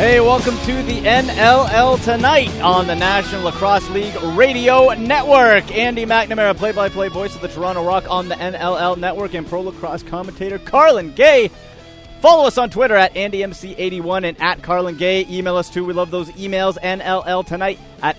Hey, welcome to the NLL Tonight on the National Lacrosse League Radio Network. Andy McNamara, play-by-play voice of the Toronto Rock on the NLL Network, and pro lacrosse commentator Carlin Gay. Follow us on Twitter at AndyMC81 and at Carlin Gay. Email us too. We love those emails. NLLtonight at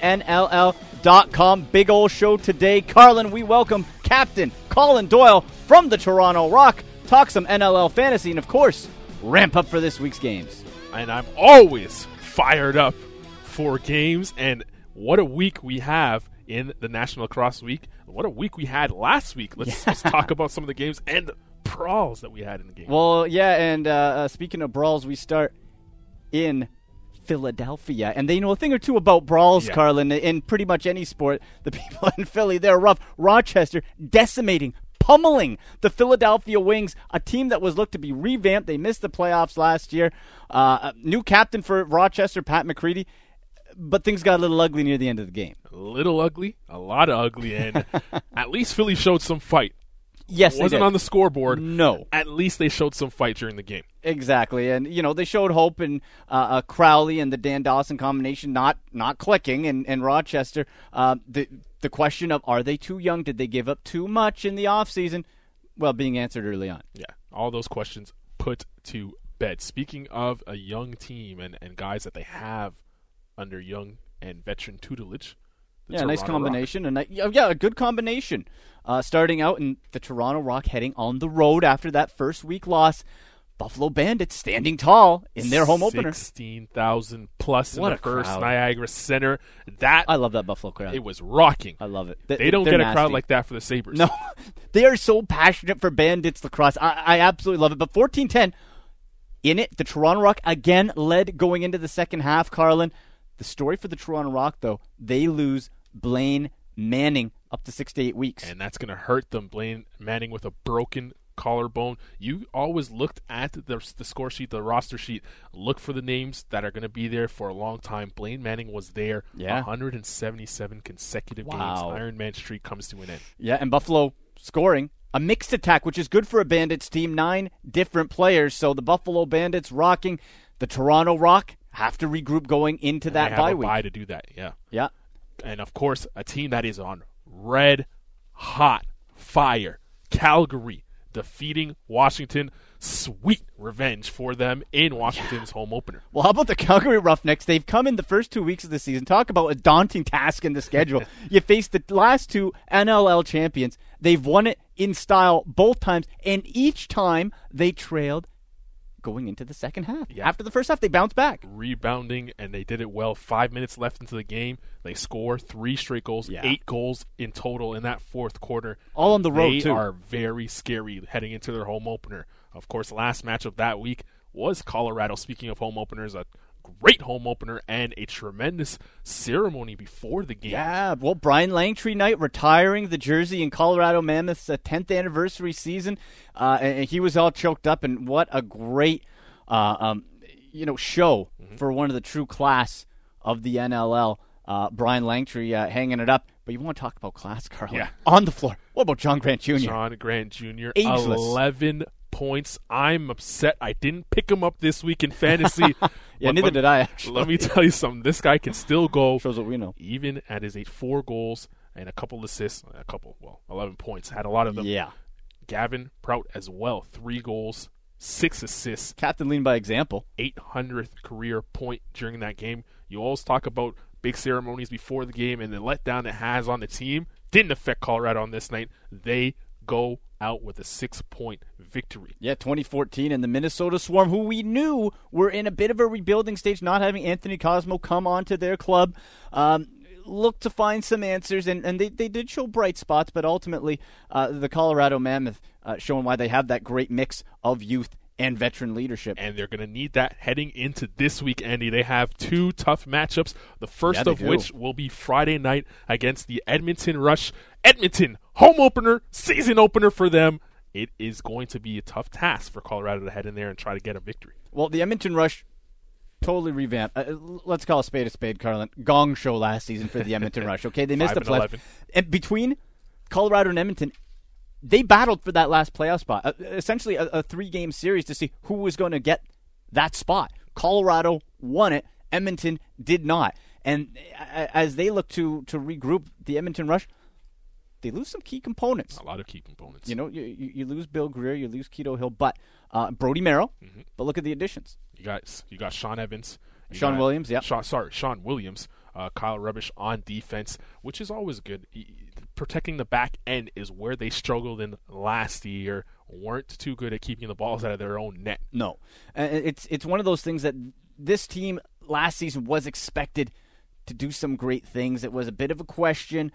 NLL.com. Big old show today. Carlin, we welcome Captain Colin Doyle from the Toronto Rock. Talk some NLL fantasy and, of course, ramp up for this week's games. And I'm always fired up for games. And what a week we have in the National Lacrosse Week. What a week we had last week. Let's talk about some of the games and the brawls that we had in the game. Well, yeah, and speaking of brawls, we start in Philadelphia. And they know a thing or two about brawls, yeah. Carlin, in pretty much any sport. The people in Philly, they're rough. Rochester decimating, pummeling the Philadelphia Wings, a team that was looked to be revamped. They missed the playoffs last year. New captain for Rochester, Pat McCready, but things got a little ugly near the end of the game. A little ugly, a lot of ugly, and at least Philly showed some fight. Yes, it wasn't on the scoreboard. No. At least they showed some fight during the game. Exactly, and they showed hope in Crowley and the Dan Dawson combination not clicking, and Rochester. The question of, are they too young? Did they give up too much in the offseason? Well, being answered early on. Yeah, all those questions put to bed. Speaking of a young team and guys that they have under young and veteran tutelage. Yeah, nice combination. A good combination. Starting out in the Toronto Rock heading on the road after that first week loss. Buffalo Bandits standing tall in their home opener. 16,000 plus what in the first crowd. Niagara Center. I love that Buffalo crowd. It was rocking. I love it. They don't get nasty. a crowd like that for the Sabres. No, they are so passionate for Bandits lacrosse. I absolutely love it. But 14-10 in it, the Toronto Rock again led going into the second half, Carlin. The story for the Toronto Rock, though, they lose Blaine Manning up to 6 to 8 weeks. And that's going to hurt them. Blaine Manning with a broken collarbone. You always looked at the score sheet, the roster sheet, look for the names that are going to be there for a long time. Blaine Manning was there. 177 consecutive games. Iron Man streak comes to an end. Yeah, and Buffalo scoring a mixed attack, which is good for a Bandits team. 9 different players. So the Buffalo Bandits rocking. The Toronto Rock have to regroup going into that bye week. They have a bye to do that, yeah. Yeah. And, of course, a team that is on red hot fire. Calgary defeating Washington. Sweet revenge for them in Washington's home opener. Well, how about the Calgary Roughnecks? They've come in the first 2 weeks of the season. Talk about a daunting task in the schedule. You face the last 2 NLL champions. They've won it in style both times, and each time they trailed going into the second half. Yeah. After the first half, they bounced back. Rebounding, and they did it well. 5 minutes left into the game. They score 3 straight goals, 8 goals in total in that fourth quarter. All on the road, too. They are very scary heading into their home opener. Of course, last match of that week was Colorado. Speaking of home openers, a great home opener and a tremendous ceremony before the game. Yeah, well, Brian Langtree Knight retiring the jersey in Colorado Mammoth's 10th anniversary season. And he was all choked up, and what a great show for one of the true class of the NLL. Brian Langtree hanging it up. But you want to talk about class, Carl? Yeah. On the floor. What about John Grant Jr.? John Grant Jr. Ageless. 11 points. I'm upset I didn't pick him up this week in fantasy. Neither did I, actually. Let me tell you something. This guy can still go. Shows what we know. Even at his age, 4 goals and a couple assists, 11 points. Had a lot of them. Yeah. Gavin Prout as well. 3 goals, 6 assists. Captain leading by example. 800th career point during that game. You always talk about big ceremonies before the game and the letdown it has on the team. Didn't affect Colorado on this night. They go out with a 6-point victory. Yeah, 2014, and the Minnesota Swarm, who we knew were in a bit of a rebuilding stage, not having Anthony Cosmo come onto their club, looked to find some answers, and they did show bright spots, but ultimately the Colorado Mammoth showing why they have that great mix of youth and veteran leadership. And they're going to need that heading into this week, Andy. They have 2 tough matchups, the first of which will be Friday night against the Edmonton Rush. Edmonton, home opener, season opener for them. It is going to be a tough task for Colorado to head in there and try to get a victory. Well, the Edmonton Rush totally revamped. Let's call a spade, Carlin. Gong show last season for the Edmonton Rush. Okay, they missed the playoffs. And between Colorado and Edmonton, they battled for that last playoff spot. Essentially a 3-game series to see who was going to get that spot. Colorado won it. Edmonton did not. And as they look to regroup, the Edmonton Rush, they lose some key components. A lot of key components. You know, you lose Bill Greer, you lose Keto Hill, but Brody Merrill. Mm-hmm. But look at the additions. You got Sean Evans. Sean Williams, yeah. Sean Williams. Kyle Rubbish on defense, which is always good. Protecting the back end is where they struggled in last year. Weren't too good at keeping the balls out of their own net. No. It's one of those things that this team last season was expected to do some great things. It was a bit of a question.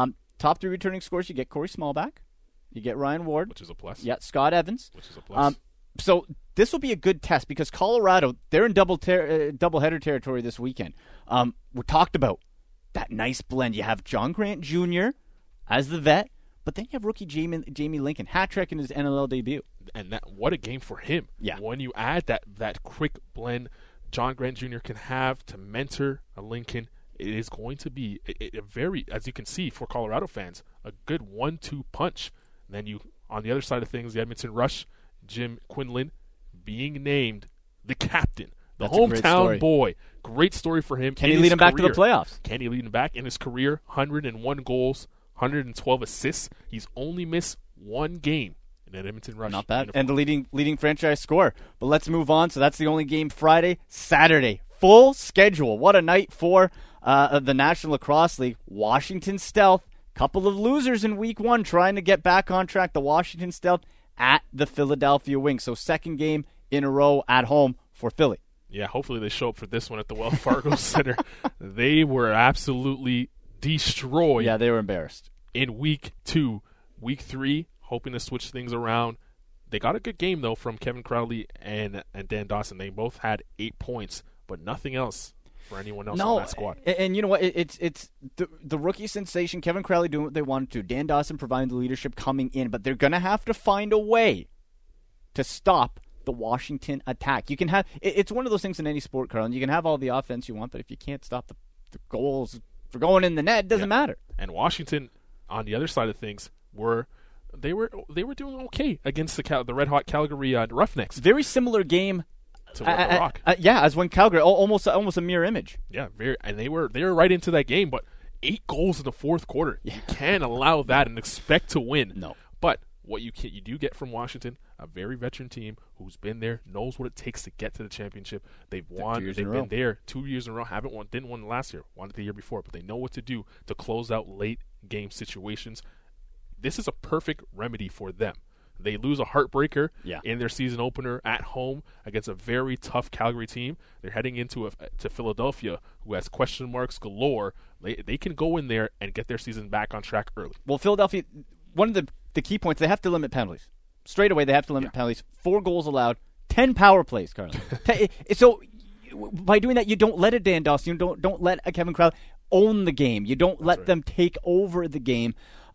Top 3 returning scores, you get Corey Smallback. You get Ryan Ward. Which is a plus. Yeah, Scott Evans. Which is a plus. So this will be a good test because Colorado, they're in doubleheader territory this weekend. We talked about that nice blend. You have John Grant Jr. as the vet, but then you have rookie Jamie Lincoln, hat trick in his NLL debut. And what a game for him. Yeah. When you add that quick blend John Grant Jr. can have to mentor a Lincoln, it is going to be a very, as you can see for Colorado fans, a good 1-2 punch. And then you, on the other side of things, the Edmonton Rush, Jim Quinlan being named the captain, the hometown boy. Great story for him. Can he lead him back to the playoffs? Can he lead him back in his career? 101 goals, 112 assists. He's only missed one game in that Edmonton Rush. Not bad. Uniform. And the leading franchise scorer. But let's move on. So that's the only game Friday. Saturday, full schedule. What a night for the National Lacrosse League. Washington Stealth. Couple of losers in week 1 trying to get back on track. The Washington Stealth at the Philadelphia Wings. So second game in a row at home for Philly. Yeah, hopefully they show up for this one at the Wells Fargo Center. They were absolutely destroyed. Yeah, they were embarrassed. In week 2. Week 3, hoping to switch things around. They got a good game, though, from Kevin Crowley and Dan Dawson. They both had 8 points, but nothing else for anyone else on that squad. And you know what? It's the rookie sensation, Kevin Crowley doing what they wanted to. Dan Dawson providing the leadership coming in, but they're going to have to find a way to stop the Washington attack. You can have it's one of those things in any sport, Carl. You can have all the offense you want, but if you can't stop the goals for going in the net, it doesn't matter. And Washington, on the other side of things, they were doing okay against the red hot Calgary Roughnecks. Very similar game to the Rock. As when Calgary, almost a mirror image. Yeah, and they were right into that game, but 8 goals in the fourth quarter. Yeah. You can't allow that and expect to win. No. But what you do get from Washington, a very veteran team who's been there, knows what it takes to get to the championship. They've won. They've been there 2 years in a row. Didn't win last year. Won it the year before, but they know what to do to close out late game situations. This is a perfect remedy for them. They lose a heartbreaker in their season opener at home against a very tough Calgary team. They're heading into to Philadelphia, who has question marks galore. They can go in there and get their season back on track early. Well, Philadelphia, one of the key points, they have to limit penalties. Straight away, they have to limit penalties. 4 goals allowed, 10 power plays, Carly. So by doing that, you don't let a Dan Dawson, you don't let a Kevin Crowley own the game. You don't let them take over the game.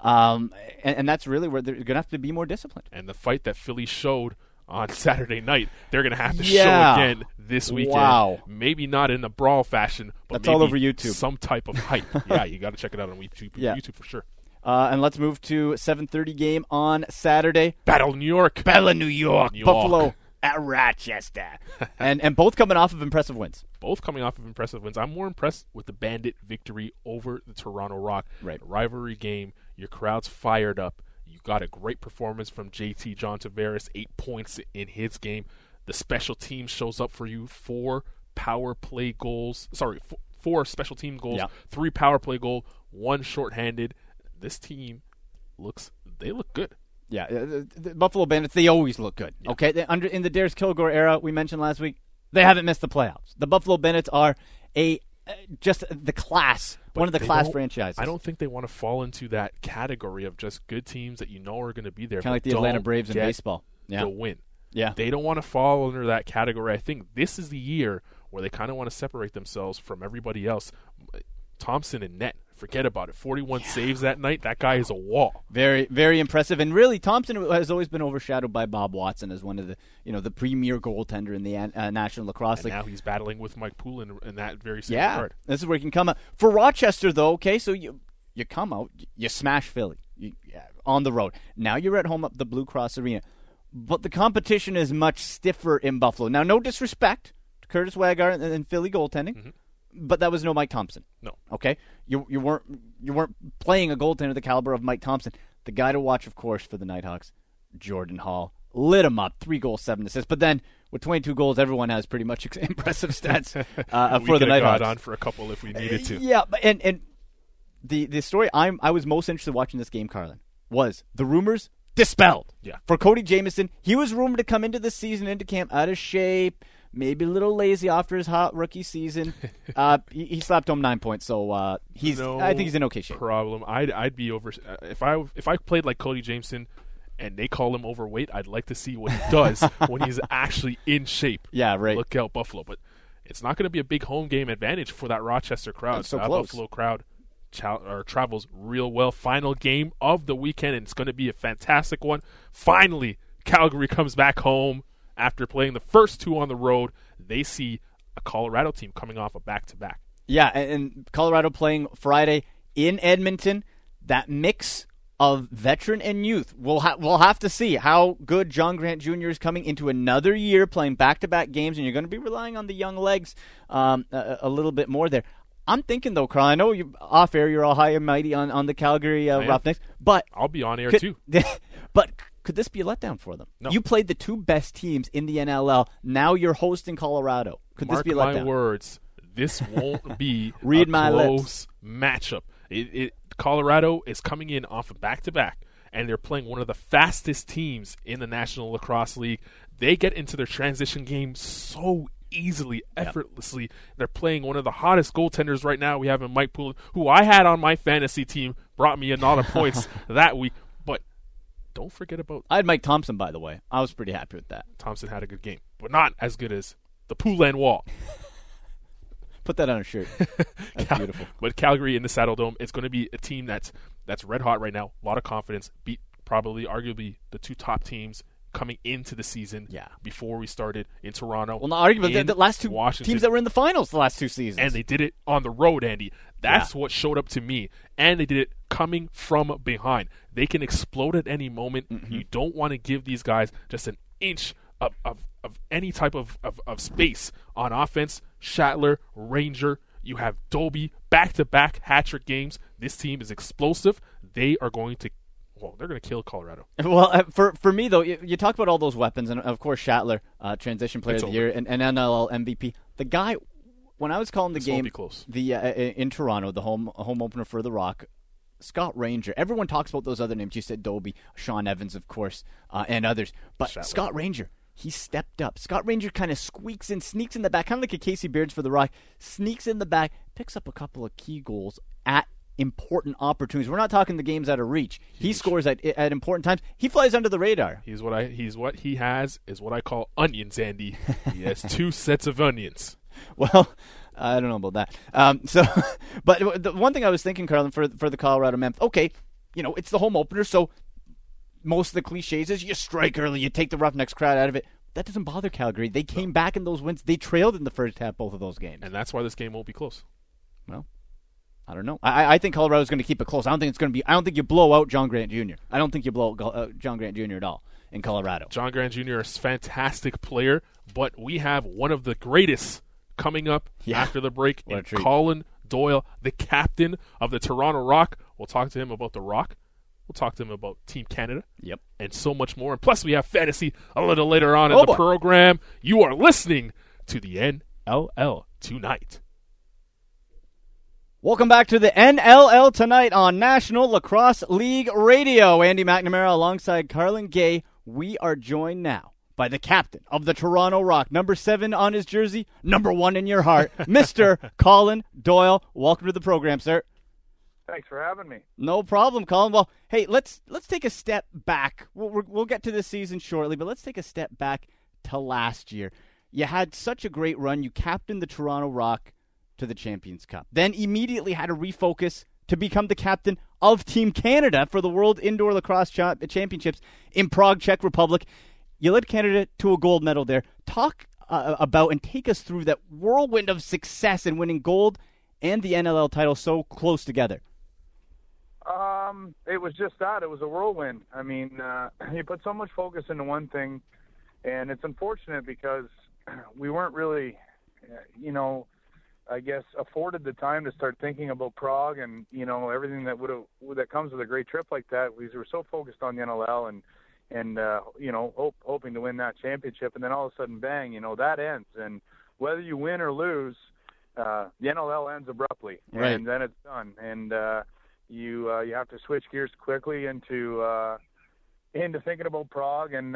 And that's really where they're going to have to be more disciplined. And the fight that Philly showed on Saturday night, they're going to have to show again this weekend. Wow. Maybe not in a brawl fashion, but that's maybe all over YouTube. Some type of hype. Yeah, you got to check it out on YouTube for sure. And let's move to 7:30 game on Saturday. Battle of New York. Buffalo at Rochester. and both coming off of impressive wins. I'm more impressed with the Bandit victory over the Toronto Rock. Right. A rivalry game. Your crowd's fired up. You got a great performance from JT John Tavares, 8 points in his game. The special team shows up for you. 4 power play goals. 4 special team goals. 3 power play goal. 1 shorthanded. This team look good. Yeah, the Buffalo Bandits, they always look good. Yeah. Okay, in the Darius Kilgore era we mentioned last week, they haven't missed the playoffs. The Buffalo Bandits are just the class, one of the class franchises. I don't think they want to fall into that category of just good teams that you know are going to be there. Kind of like the Atlanta Braves in baseball. To win. Yeah. They don't want to fall under that category. I think this is the year where they kind of want to separate themselves from everybody else. Thompson and net. Forget about it. 41 saves that night. That guy is a wall. Very, very impressive. And really, Thompson has always been overshadowed by Bob Watson as one of the premier goaltender in the National Lacrosse League. Now he's battling with Mike Poulin in that very same regard. This is where he can come out. For Rochester, though, okay, so you come out, you smash Philly on the road. Now you're at home at the Blue Cross Arena. But the competition is much stiffer in Buffalo. Now, no disrespect to Curtis Wagar and Philly goaltending. Mm-hmm. But that was no Mike Thompson. No. Okay? You weren't playing a goaltender the caliber of Mike Thompson. The guy to watch, of course, for the Nighthawks, Jordan Hall. Lit him up. 3 goals, 7 assists. But then, with 22 goals, everyone has pretty much impressive stats for the Nighthawks. We could on for a couple if we needed to. Yeah, and the story I was most interested in watching this game, Carlin, was the rumors dispelled. Yeah. For Cody Jamieson, he was rumored to come into this season, into camp, out of shape, maybe a little lazy after his hot rookie season. He slapped home 9 points, so I think he's in okay shape. Problem. I'd be over if I played like Cody Jamieson and they call him overweight. I'd like to see what he does when he's actually in shape. Yeah, right. Look out, Buffalo, but it's not going to be a big home game advantage for that Rochester crowd. It's so that close. Buffalo crowd travels real well. Final game of the weekend, and it's going to be a fantastic one. Finally, Calgary comes back home after playing the first 2 on the road. They see a Colorado team coming off a back-to-back. Yeah, and Colorado playing Friday in Edmonton. That mix of veteran and youth. We'll have to see how good John Grant Jr. is coming into another year playing back-to-back games, and you're going to be relying on the young legs a little bit more there. I'm thinking, though, Carl, I know you off air, you're all high and mighty on the Calgary Roughnecks, but I'll be on air too. But could this be a letdown for them? No. You played the 2 best teams in the NLL. Now you're hosting Colorado. Could this be a letdown? Mark my words. This won't be Read a my close matchup. Colorado is coming in off a back-to-back, and they're playing one of the fastest teams in the National Lacrosse League. They get into their transition game so easily, effortlessly. Yep. They're playing one of the hottest goaltenders right now. We have Mike Poulin, who I had on my fantasy team, brought me a lot of points that week. But don't forget about... I had Mike Thompson, by the way. I was pretty happy with that. Thompson had a good game, but not as good as the Poulin Wall. Put that on a shirt. That's beautiful. But Calgary in the Saddle Dome, it's going to be a team that's red hot right now. A lot of confidence. Beat probably, arguably, the 2 top teams coming into the season before we started in Toronto. Well, not arguably, the last 2 Washington, teams that were in the finals the last 2 seasons. And they did it on the road, Andy. That's what showed up to me. And they did it coming from behind. They can explode at any moment. Mm-hmm. You don't want to give these guys just an inch of any type of space on offense. Shatler, Ranger, you have Dobie, back-to-back hat-trick games. This team is explosive. They are going to they're going to kill Colorado. Well, for me, though, you talk about all those weapons, and, of course, Shatler, transition player of the year, and NLL MVP. The guy, when I was calling the game in Toronto, the home opener for The Rock, Scott Ranger, everyone talks about those other names. You said Dobie, Sean Evans, of course, and others. But Shatler. Scott Ranger, he stepped up. Scott Ranger kind of sneaks in the back, kind of like a Casey Beards for The Rock, sneaks in the back, picks up a couple of key goals at important opportunities. We're not talking the games out of reach. Huge. He scores at important times. He flies under the radar. What he has is what I call onions, Andy. He has 2 sets of onions. Well, I don't know about that. But the one thing I was thinking, Carlin, for the Colorado Memphis, okay, it's the home opener, so most of the cliches is you strike early, you take the Roughnecks crowd out of it. That doesn't bother Calgary. They came back in those wins. They trailed in the first half, both of those games. And that's why this game won't be close. Well, I don't know. I think Colorado's going to keep it close. I don't think you blow out John Grant Jr. I don't think you blow out John Grant Jr. at all in Colorado. John Grant Jr. is a fantastic player, but we have one of the greatest coming up after the break in Colin Doyle, the captain of the Toronto Rock. We'll talk to him about the Rock. We'll talk to him about Team Canada. Yep. And so much more. And plus, we have fantasy a little later on in the program. You are listening to the NLL Tonight. Welcome back to the NLL Tonight on National Lacrosse League Radio. Andy McNamara alongside Carlin Gay. We are joined now by the captain of the Toronto Rock, number 7 on his jersey, number 1 in your heart, Mr. Colin Doyle. Welcome to the program, sir. Thanks for having me. No problem, Colin. Well, hey, let's take a step back. We'll get to this season shortly, but let's take a step back to last year. You had such a great run. You captained the Toronto Rock to the Champions Cup. Then immediately had to refocus to become the captain of Team Canada for the World Indoor Lacrosse Championships in Prague, Czech Republic. You led Canada to a gold medal there. Talk about and take us through that whirlwind of success in winning gold and the NLL title so close together. It was just that. It was a whirlwind. I mean, you put so much focus into one thing, and it's unfortunate because we weren't really I guess afforded the time to start thinking about Prague and everything that comes with a great trip like that. We were so focused on the NLL and hoping to win that championship, and then all of a sudden, bang, that ends. And whether you win or lose, the NLL ends abruptly, right. And then it's done. And you have to switch gears quickly into thinking about Prague, and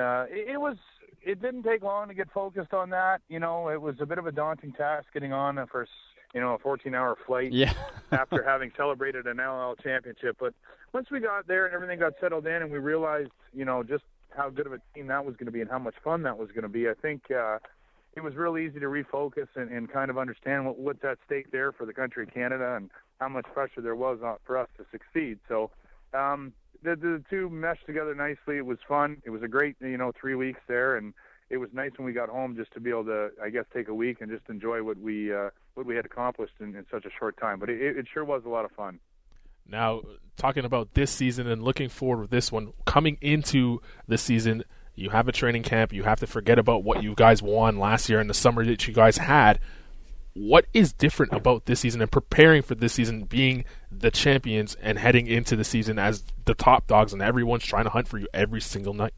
it didn't take long to get focused on that. It was a bit of a daunting task getting on for a 14-hour flight after having celebrated an NLL championship. But once we got there and everything got settled in and we realized, just how good of a team that was going to be and how much fun that was going to be, I think it was real easy to refocus and kind of understand what's at stake there for the country of Canada and how much pressure there was for us to succeed. So the two meshed together nicely. It was fun. It was a great, 3 weeks there, and it was nice when we got home just to be able to, I guess, take a week and just enjoy what we had accomplished in such a short time. But it sure was a lot of fun. Now, talking about this season and looking forward with this one, coming into this season, you have a training camp. You have to forget about what you guys won last year in the summer that you guys had. What is different about this season and preparing for this season, being the champions and heading into the season as the top dogs and everyone's trying to hunt for you every single night?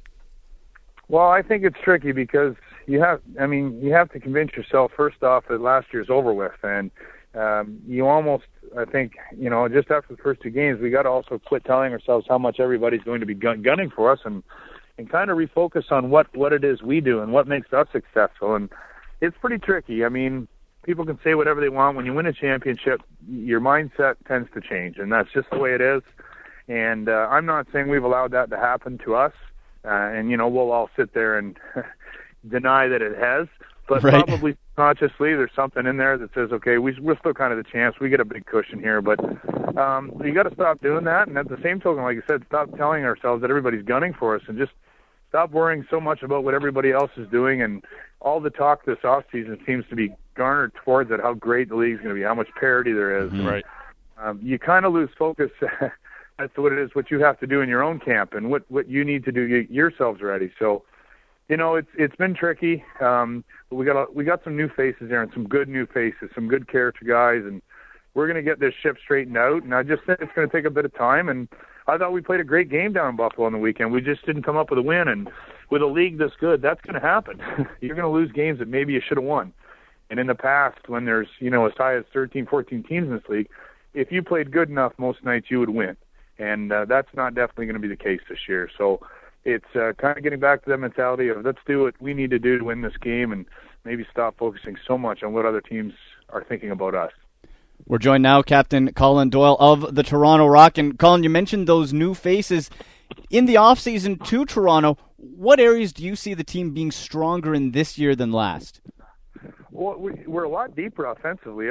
Well, I think it's tricky because you have to convince yourself first off that last year's over with, and you almost, I think, just after the first two games, we got to also quit telling ourselves how much everybody's going to be gunning for us, and kind of refocus on what it is we do and what makes us successful. And it's pretty tricky. I mean, people can say whatever they want. When you win a championship, your mindset tends to change, and that's just the way it is. And I'm not saying we've allowed that to happen to us. And we'll all sit there and deny that it has, but right. Probably consciously there's something in there that says, okay, we're still kind of the champs. We get a big cushion here, but you got to stop doing that. And at the same token, like I said, stop telling ourselves that everybody's gunning for us, and just stop worrying so much about what everybody else is doing. And all the talk this off season seems to be garnered towards it, how great the league's going to be, how much parity there is. Mm-hmm. Right. You kind of lose focus as to what it is, what you have to do in your own camp and what you need to do to get yourselves ready. So, it's been tricky. We got some new faces there and some good new faces, some good character guys, and we're going to get this ship straightened out. And I just think it's going to take a bit of time. And I thought we played a great game down in Buffalo on the weekend. We just didn't come up with a win. And with a league this good, that's going to happen. You're going to lose games that maybe you should have won. And in the past, when there's, as high as 13, 14 teams in this league, if you played good enough most nights, you would win. And that's not definitely going to be the case this year. So it's kind of getting back to that mentality of let's do what we need to do to win this game and maybe stop focusing so much on what other teams are thinking about us. We're joined now, Captain Colin Doyle of the Toronto Rock. And Colin, you mentioned those new faces in the offseason to Toronto. What areas do you see the team being stronger in this year than last? Well, we're a lot deeper offensively.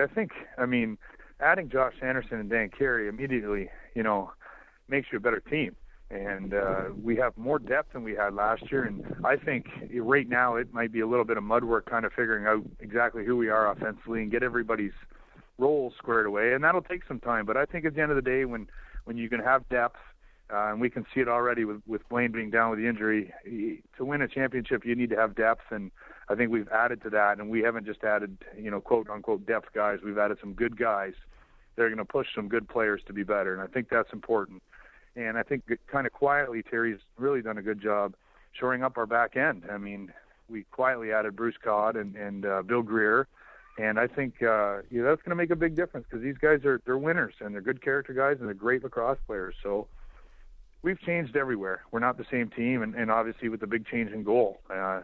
Adding Josh Anderson and Dan Carey immediately, makes you a better team. And we have more depth than we had last year. And I think right now it might be a little bit of mud work kind of figuring out exactly who we are offensively and get everybody's roles squared away. And that'll take some time. But I think at the end of the day, when you can have depth, and we can see it already with Blaine being down with the injury, to win a championship, you need to have depth. And I think we've added to that. And we haven't just added, quote-unquote depth guys. We've added some good guys that are going to push some good players to be better. And I think that's important. And I think kind of quietly, Terry's really done a good job shoring up our back end. I mean, we quietly added Bruce Codd and Bill Greer. And I think that's going to make a big difference because these guys they're winners and they're good character guys and they're great lacrosse players. So we've changed everywhere. We're not the same team. And obviously with the big change in goal,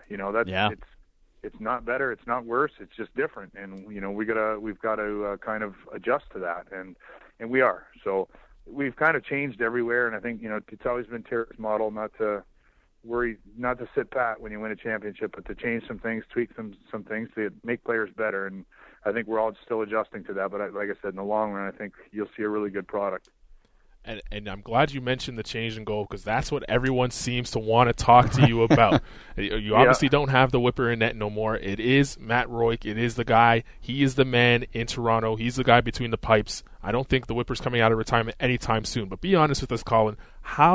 it's not better. It's not worse. It's just different. And, we've got to kind of adjust to that. And we are. So we've kind of changed everywhere. And I think, it's always been Terry's model not to worry, not to sit pat when you win a championship, but to change some things, tweak some things to make players better. And I think we're all still adjusting to that. But like I said, in the long run, I think you'll see a really good product. And I'm glad you mentioned the change in goal because that's what everyone seems to want to talk to you about. You obviously don't have the whipper in net no more. It is Matt Royk. It is the guy. He is the man in Toronto. He's the guy between the pipes. I don't think the whipper's coming out of retirement anytime soon. But be honest with us, Colin. How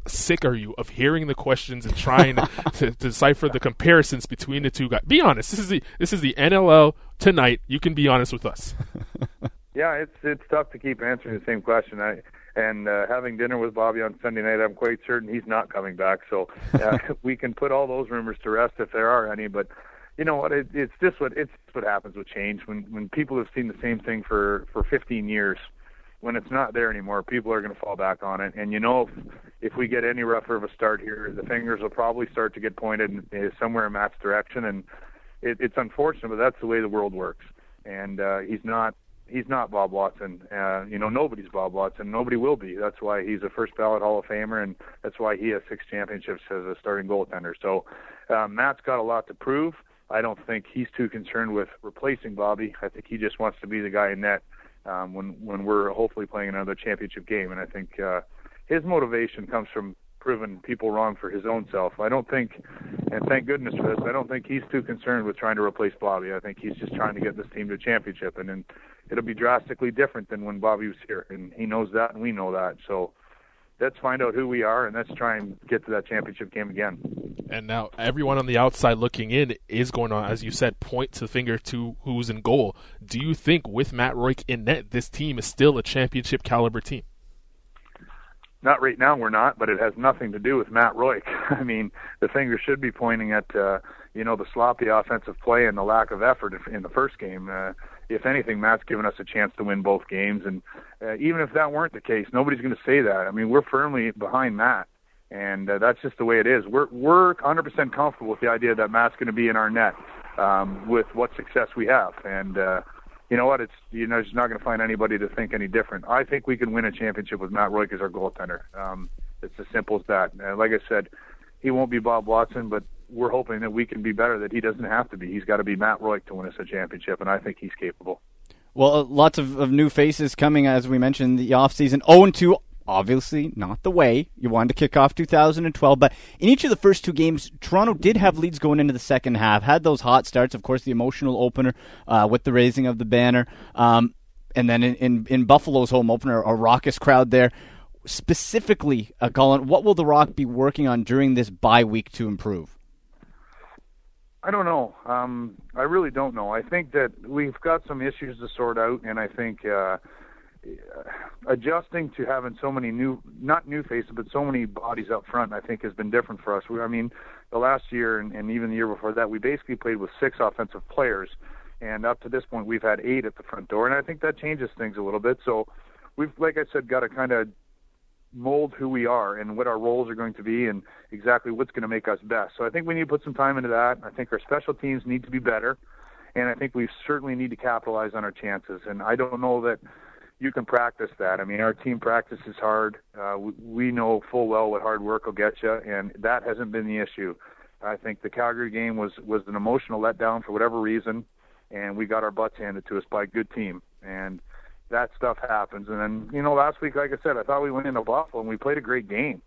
sick are you of hearing the questions and trying to decipher the comparisons between the two guys? Be honest. This is the NLL Tonight. You can be honest with us. Yeah, it's tough to keep answering the same question. Having dinner with Bobby on Sunday night, I'm quite certain he's not coming back. So we can put all those rumors to rest if there are any. But you know what? It's what happens with change. When people have seen the same thing for 15 years, when it's not there anymore, people are going to fall back on it. And if we get any rougher of a start here, the fingers will probably start to get pointed somewhere in Matt's direction. And it's unfortunate, but that's the way the world works. And he's not Bob Watson. Nobody's Bob Watson. Nobody will be. That's why he's a first ballot Hall of Famer, and that's why he has 6 championships as a starting goaltender. So Matt's got a lot to prove. I don't think he's too concerned with replacing Bobby. I think he just wants to be the guy in net when we're hopefully playing another championship game. And I think his motivation comes from proving people wrong for his own self. I don't think, and thank goodness for this, I don't think he's too concerned with trying to replace Bobby. I think he's just trying to get this team to a championship, and it'll be drastically different than when Bobby was here, and he knows that, and we know that. So let's find out who we are, and let's try and get to that championship game again. And now everyone on the outside looking in is going to, as you said, point the finger to who's in goal. Do you think with Matt Rourke in net, this team is still a championship caliber team? Not right now, we're not, but it has nothing to do with Matt Rourke. I mean, the finger should be pointing at, the sloppy offensive play and the lack of effort in the first game. If anything, Matt's given us a chance to win both games, and even if that weren't the case, nobody's going to say that. I mean, we're firmly behind Matt, and that's just the way it is. We're 100% comfortable with the idea that Matt's going to be in our net with what success we have, and you know what? You're just not going to find anybody to think any different. I think we can win a championship with Matt Rourke as our goaltender. It's as simple as that. Like I said, he won't be Bob Watson, but we're hoping that we can be better, that he doesn't have to be. He's got to be Matt Rourke to win us a championship, and I think he's capable. Well, lots of new faces coming, as we mentioned, the offseason. 0-2, obviously not the way you wanted to kick off 2012, but in each of the first 2 games, Toronto did have leads going into the second half, had those hot starts, of course, the emotional opener with the raising of the banner, and then in Buffalo's home opener, a raucous crowd there. Specifically, Colin, what will the Rock be working on during this bye week to improve? I don't know. I really don't know. I think that we've got some issues to sort out, and I think adjusting to having so many not new faces, but so many bodies up front, I think has been different for us. The last year and even the year before that, we basically played with 6 offensive players, and up to this point, we've had 8 at the front door, and I think that changes things a little bit. So we've, like I said, got to kind of mold who we are and what our roles are going to be and exactly what's going to make us best. So I think we need to put some time into that. I think our special teams need to be better, and I think we certainly need to capitalize on our chances. And I don't know that you can practice that. I mean, our team practices hard. We know full well what hard work will get you, and that hasn't been the issue. I think the Calgary game was an emotional letdown for whatever reason, and we got our butts handed to us by a good team. And that stuff happens. And then, last week, like I said, I thought we went into Buffalo and we played a great game.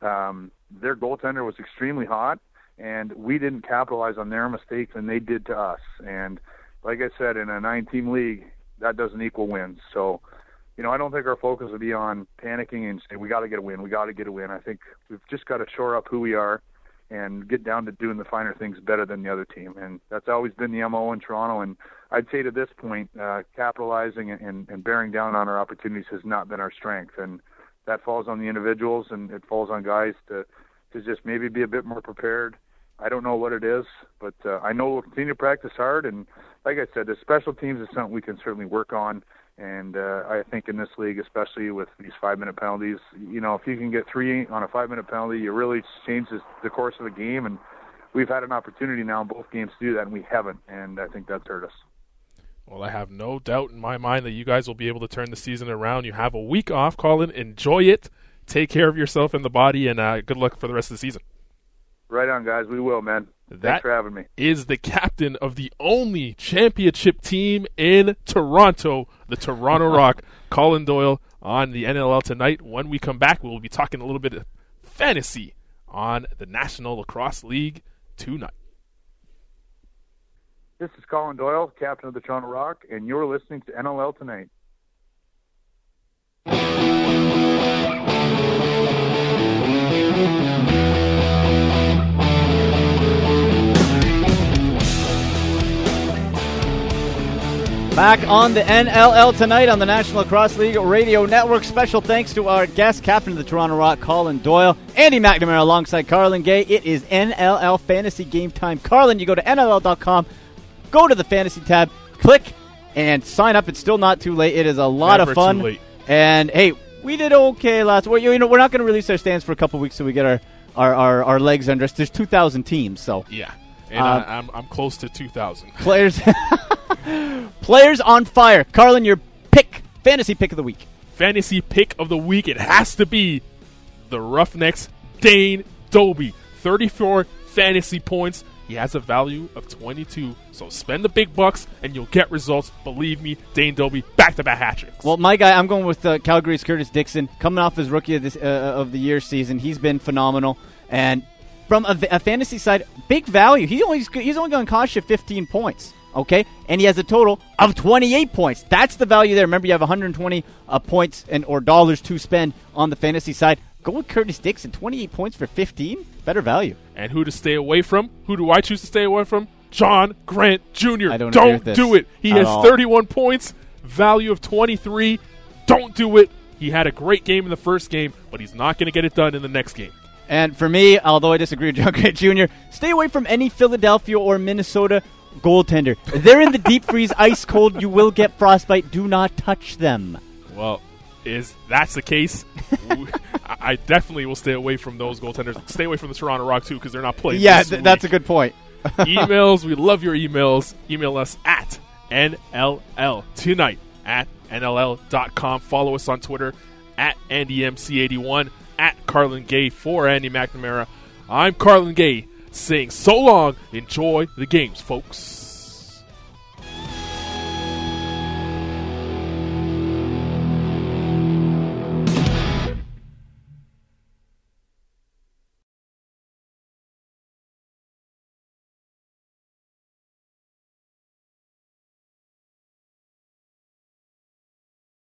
Their goaltender was extremely hot, and we didn't capitalize on their mistakes, and they did to us. And like I said, in a 9-team league, that doesn't equal wins. So, I don't think our focus will be on panicking and saying, we got to get a win, we got to get a win. I think we've just got to shore up who we are and get down to doing the finer things better than the other team. And that's always been the MO in Toronto. And I'd say to this point, capitalizing and bearing down on our opportunities has not been our strength. And that falls on the individuals, and it falls on guys to just maybe be a bit more prepared. I don't know what it is, but I know we'll continue to practice hard. And like I said, the special teams is something we can certainly work on. And I think in this league, especially with these 5-minute penalties, if you can get 3 on a 5-minute penalty, you really change the course of the game. And we've had an opportunity now in both games to do that, and we haven't. And I think that's hurt us. Well, I have no doubt in my mind that you guys will be able to turn the season around. You have a week off, Colin. Enjoy it. Take care of yourself and the body, and good luck for the rest of the season. Right on, guys. We will, man. Thanks for having me. Is the captain of the only championship team in Toronto, the Toronto Rock, Colin Doyle, on the NLL Tonight. When we come back, we'll be talking a little bit of fantasy on the National Lacrosse League tonight. This is Colin Doyle, captain of the Toronto Rock, and you're listening to NLL Tonight. Back on the NLL tonight on the National Lacrosse League Radio Network. Special thanks to our guest, captain of the Toronto Rock, Colin Doyle. Andy McNamara alongside Carlin Gay. It is NLL Fantasy Game Time. Carlin, you go to NLL.com, go to the Fantasy tab, click, and sign up. It's still not too late. It is a lot of fun. Too late. And, hey, we did okay last week. You know, we're not going to release our stands for a couple weeks so we get our legs under us. There's 2,000 teams, so. Yeah. And I'm close to 2,000. Players on fire. Carlin, your fantasy pick of the week. Fantasy pick of the week. It has to be the Roughnecks, Dane Dobbie. 34 fantasy points. He has a value of 22. So spend the big bucks and you'll get results. Believe me, Dane Dobbie, back-to-back hat-tricks. Well, my guy, I'm going with Calgary's Curtis Dixon. Coming off his Rookie of the Year season, he's been phenomenal. And from a fantasy side, big value. He's only going to cost you 15 points, okay? And he has a total of 28 points. That's the value there. Remember, you have 120 points or dollars to spend on the fantasy side. Go with Curtis Dixon, 28 points for 15. Better value. And who to stay away from? Who do I choose to stay away from? John Grant Jr. I don't agree with this do it. He has all. 31 points, value of 23. Don't do it. He had a great game in the first game, but he's not going to get it done in the next game. And for me, although I disagree with John Grant Jr., stay away from any Philadelphia or Minnesota goaltender. They're in the deep freeze, ice cold. You will get frostbite. Do not touch them. Well, that's the case, I definitely will stay away from those goaltenders. Stay away from the Toronto Rock, too, because they're not playing this week. That's a good point. Emails, we love your emails. Email us at NLLtonight@NLL.com. Follow us on Twitter at AndyMC81, at Carlin Gay for Andy McNamara. I'm Carlin Gay saying so long. Enjoy the games, folks.